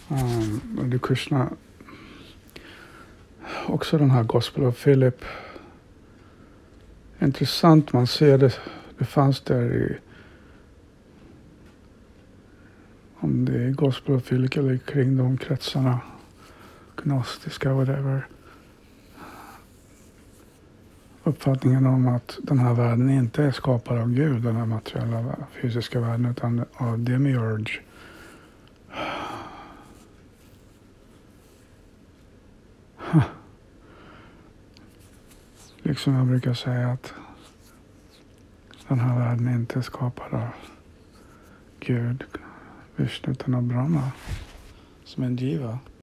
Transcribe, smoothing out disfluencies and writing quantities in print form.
Det Krishna, också den här Gospel of Philip. Intressant, man ser det fanns där i, om det är Gospel of Philip eller kring de kretsarna, gnostiska, whatever. Uppfattningen om att den här världen inte är skapad av Gud, den här materiella fysiska världen, utan av demiurge. Liksom jag brukar säga att den här världen inte är skapad av Gud, Vishnu, utan av Brahma, som en jiva.